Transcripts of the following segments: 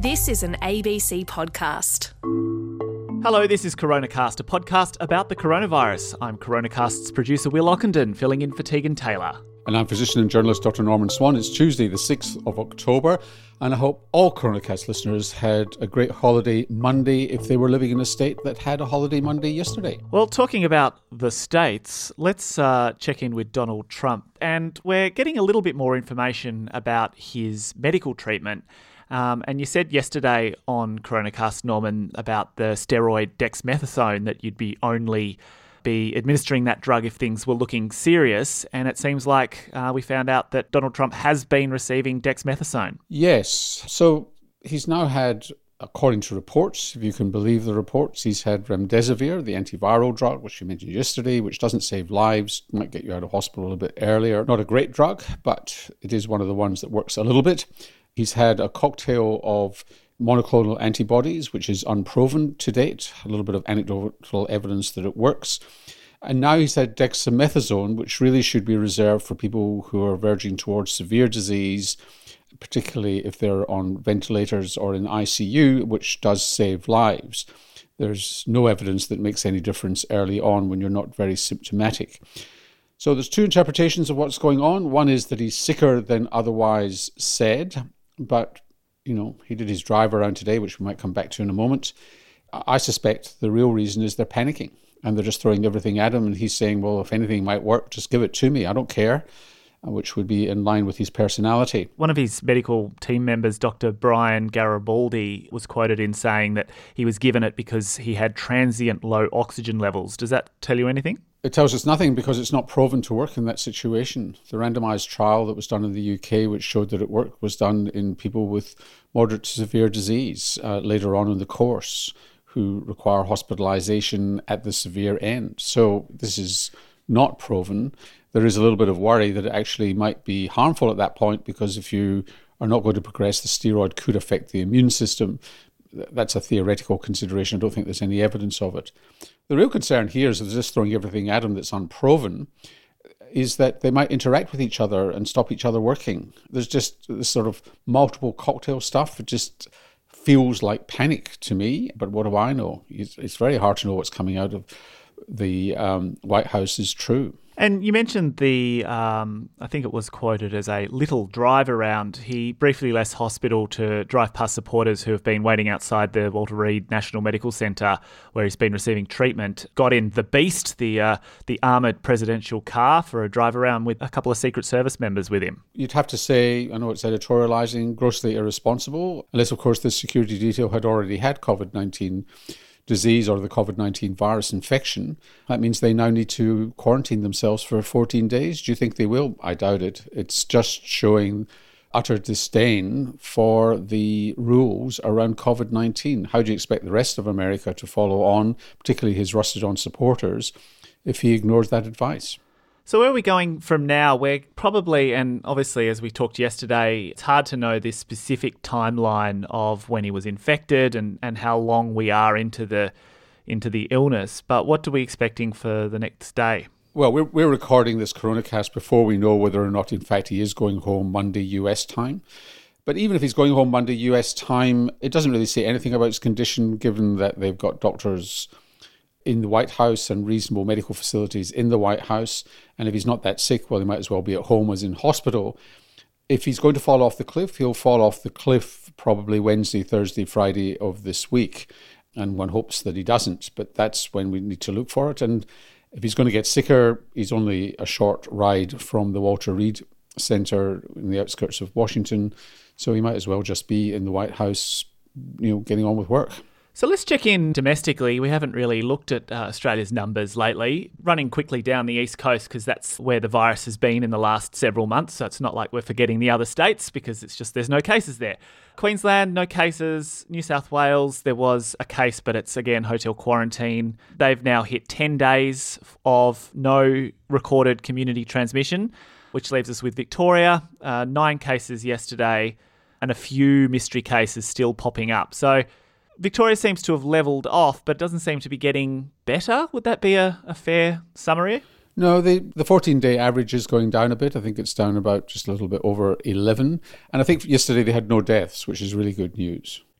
This is an ABC podcast. Hello, this is CoronaCast, a podcast about the coronavirus. I'm CoronaCast's producer Will Ockenden, filling in for Tegan Taylor. And I'm physician and journalist Dr. Norman Swan. It's Tuesday, the 6th of October, and I hope all CoronaCast listeners had a great holiday Monday if they were living in a state that had a holiday Monday yesterday. Well, talking about the states, let's check in with Donald Trump. And we're getting a little bit more information about his medical treatment. And you said yesterday on CoronaCast, Norman, about the steroid dexamethasone that you'd be administering that drug if things were looking serious. And it seems like we found out that Donald Trump has been receiving dexamethasone. Yes. So he's now had, according to reports, if you can believe the reports, he's had remdesivir, the antiviral drug, which you mentioned yesterday, which doesn't save lives, might get you out of hospital a bit earlier. Not a great drug, but it is one of the ones that works a little bit. He's had a cocktail of monoclonal antibodies, which is unproven to date, a little bit of anecdotal evidence that it works. And now he's had dexamethasone, which really should be reserved for people who are verging towards severe disease, particularly if they're on ventilators or in ICU, which does save lives. There's no evidence that makes any difference early on when you're not very symptomatic. So there's two interpretations of what's going on. One is that he's sicker than otherwise said, but he did his drive around today, which we might come back to in a moment. I suspect the real reason is they're panicking and they're just throwing everything at him. And he's saying, well, if anything might work, just give it to me. I don't care, which would be in line with his personality. One of his medical team members, Dr. Brian Garibaldi, was quoted in saying that he was given it because he had transient low oxygen levels. Does that tell you anything? It tells us nothing because it's not proven to work in that situation. The randomised trial that was done in the UK, which showed that it worked, was done in people with moderate to severe disease later on in the course who require hospitalisation at the severe end. So this is not proven. There is a little bit of worry that it actually might be harmful at that point because if you are not going to progress, the steroid could affect the immune system. That's a theoretical consideration. I don't think there's any evidence of it. The real concern here is just throwing everything at them that's unproven, is that they might interact with each other and stop each other working. There's just this sort of multiple cocktail stuff. It just feels like panic to me, but what do I know? It's very hard to know what's coming out of the White House is true. And you mentioned I think it was quoted as a little drive around. He briefly left hospital to drive past supporters who have been waiting outside the Walter Reed National Medical Centre where he's been receiving treatment. Got in the Beast, the armoured presidential car, for a drive around with a couple of Secret Service members with him. You'd have to say, I know it's editorialising, grossly irresponsible, unless of course the security detail had already had COVID-19 disease or the COVID-19 virus infection. That means they now need to quarantine themselves for 14 days. Do you think they will? I doubt it. It's just showing utter disdain for the rules around COVID-19. How do you expect the rest of America to follow on, particularly his rusted-on supporters, if he ignores that advice? So where are we going from now? We're probably, and obviously as we talked yesterday, it's hard to know this specific timeline of when he was infected and how long we are into the illness. But what are we expecting for the next day? Well, we're recording this CoronaCast before we know whether or not, in fact, he is going home Monday US time. But even if he's going home Monday US time, it doesn't really say anything about his condition, given that they've got doctors in the White House and reasonable medical facilities in the White House. And if he's not that sick, well, he might as well be at home as in hospital. If he's going to fall off the cliff, he'll fall off the cliff probably Wednesday, Thursday, Friday of this week. And one hopes that he doesn't, but that's when we need to look for it. And if he's going to get sicker, he's only a short ride from the Walter Reed Center in the outskirts of Washington. So he might as well just be in the White House, getting on with work. So let's check in domestically. We haven't really looked at Australia's numbers lately. Running quickly down the East Coast because that's where the virus has been in the last several months. So it's not like we're forgetting the other states because it's just there's no cases there. Queensland, no cases. New South Wales, there was a case, but it's again hotel quarantine. They've now hit 10 days of no recorded community transmission, which leaves us with Victoria, 9 cases yesterday and a few mystery cases still popping up. So Victoria seems to have levelled off, but doesn't seem to be getting better. Would that be a fair summary? No, the 14-day average is going down a bit. I think it's down about just a little bit over 11. And I think yesterday they had no deaths, which is really good news.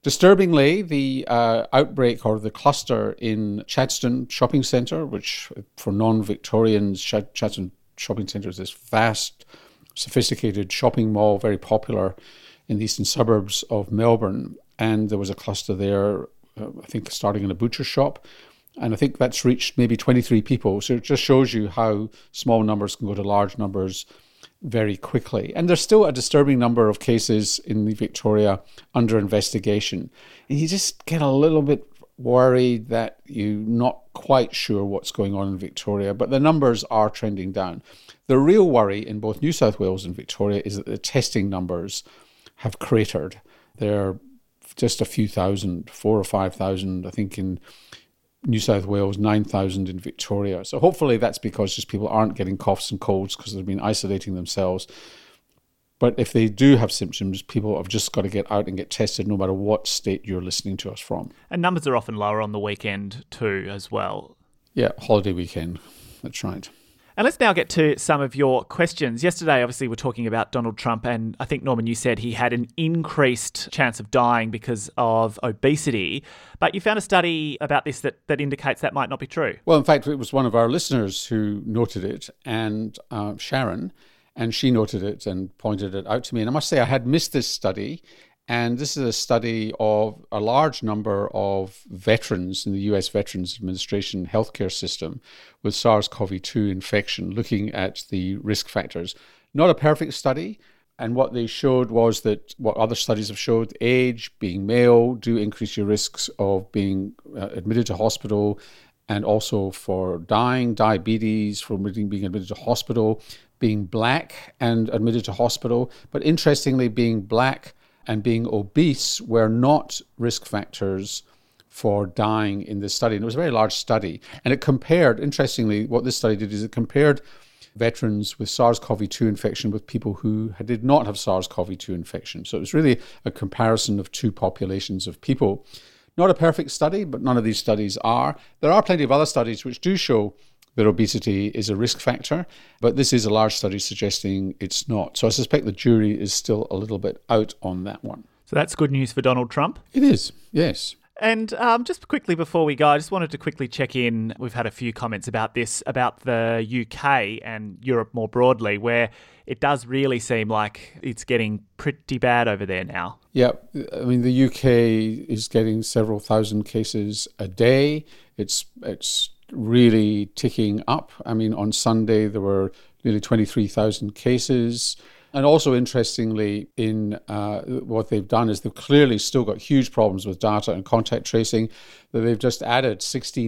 Disturbingly, the outbreak or the cluster in Chadstone Shopping Centre, which for non-Victorians, Chadstone Shopping Centre is this vast, sophisticated shopping mall, very popular in the eastern suburbs of Melbourne. And there was a cluster there, I think starting in a butcher shop. And I think that's reached maybe 23 people. So it just shows you how small numbers can go to large numbers very quickly. And there's still a disturbing number of cases in Victoria under investigation. And you just get a little bit worried that you're not quite sure what's going on in Victoria, but the numbers are trending down. The real worry in both New South Wales and Victoria is that the testing numbers have cratered. They're just a few thousand, 4,000 or 5,000, I think, in New South Wales, 9,000 in Victoria. So hopefully that's because just people aren't getting coughs and colds because they've been isolating themselves. But if they do have symptoms, people have just got to get out and get tested no matter what state you're listening to us from. And numbers are often lower on the weekend too as well. Yeah, holiday weekend. That's right. And let's now get to some of your questions. Yesterday, obviously, we're talking about Donald Trump, and I think, Norman, you said he had an increased chance of dying because of obesity. But you found a study about this that indicates that might not be true. Well, in fact, it was one of our listeners who noted it, and Sharon, and she noted it and pointed it out to me. And I must say, I had missed this study. And this is a study of a large number of veterans in the US Veterans Administration healthcare system with SARS-CoV-2 infection, looking at the risk factors. Not a perfect study. And what they showed was that what other studies have showed, age, being male, do increase your risks of being admitted to hospital, and also for dying, diabetes, for being admitted to hospital, being black and admitted to hospital. But interestingly, being black and being obese were not risk factors for dying in this study. And it was a very large study. And it compared, interestingly, what this study did is it compared veterans with SARS-CoV-2 infection with people who did not have SARS-CoV-2 infection. So it was really a comparison of two populations of people. Not a perfect study, but none of these studies are. There are plenty of other studies which do show that obesity is a risk factor, but this is a large study suggesting it's not. So I suspect the jury is still a little bit out on that one. So that's good news for Donald Trump? It is, yes. And just quickly before we go, I just wanted to quickly check in. We've had a few comments about this, about the UK and Europe more broadly, where it does really seem like it's getting pretty bad over there now. Yeah, I mean, the UK is getting several thousand cases a day. It's really ticking up. I mean, on Sunday, there were nearly 23,000 cases. And also, interestingly, in what they've done is they've clearly still got huge problems with data and contact tracing, that they've just added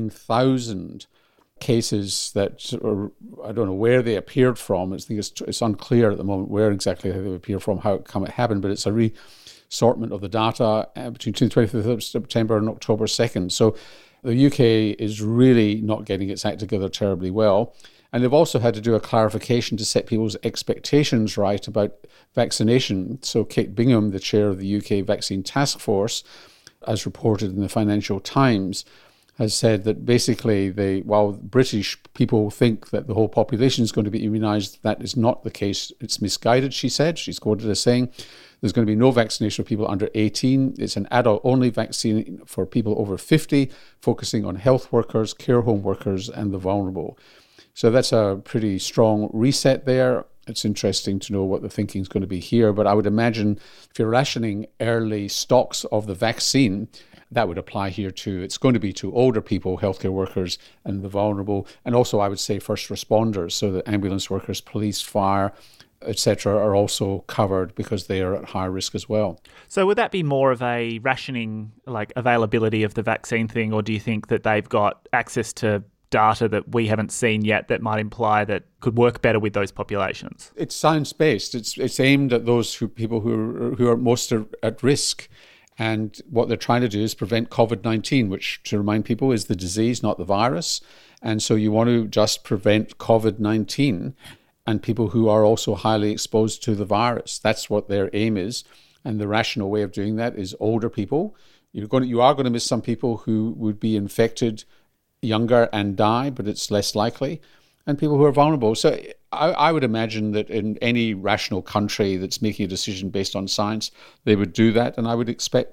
16,000 cases that are, I don't know where they appeared from. I think it's unclear at the moment where exactly they appear from, how it happened, but it's a resortment of the data between 25th of September and October 2nd. So the UK is really not getting its act together terribly well. And they've also had to do a clarification to set people's expectations right about vaccination. So Kate Bingham, the chair of the UK Vaccine Task Force, as reported in the Financial Times, has said that basically while British people think that the whole population is going to be immunised, that is not the case. It's misguided, she said. She's quoted as saying there's going to be no vaccination for people under 18. It's an adult-only vaccine for people over 50, focusing on health workers, care home workers, and the vulnerable. So that's a pretty strong reset there. It's interesting to know what the thinking is going to be here. But I would imagine if you're rationing early stocks of the vaccine, that would apply here too. It's going to be to older people, healthcare workers, and the vulnerable. And also, I would say first responders, so that ambulance workers, police, fire, etc., are also covered because they are at high risk as well. So would that be more of a rationing, like availability of the vaccine thing, or do you think that they've got access to data that we haven't seen yet that might imply that could work better with those populations? It's science-based. It's aimed at those people who are most at risk. And what they're trying to do is prevent COVID-19, which, to remind people, is the disease, not the virus. And so you want to just prevent COVID-19 and people who are also highly exposed to the virus. That's what their aim is. And the rational way of doing that is older people. You are going to miss some people who would be infected younger and die, but it's less likely, and people who are vulnerable. So I would imagine that in any rational country that's making a decision based on science, they would do that, and I would expect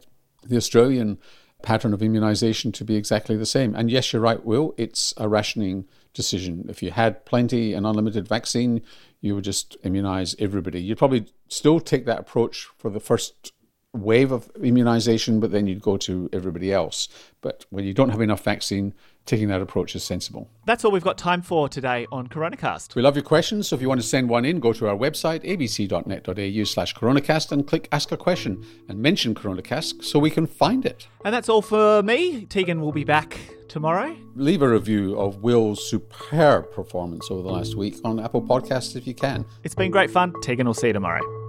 the Australian pattern of immunisation to be exactly the same. And yes, you're right, Will, it's a rationing decision. If you had plenty and unlimited vaccine, you would just immunise everybody. You'd probably still take that approach for the first wave of immunisation, but then you'd go to everybody else. But when you don't have enough vaccine, taking that approach is sensible. That's all we've got time for today on Coronacast. We love your questions, so if you want to send one in, go to our website, abc.net.au/coronacast, and click Ask a Question and mention Coronacast so we can find it. And that's all for me. Tegan will be back tomorrow. Leave a review of Will's superb performance over the last week on Apple Podcasts if you can. It's been great fun. Tegan will see you tomorrow.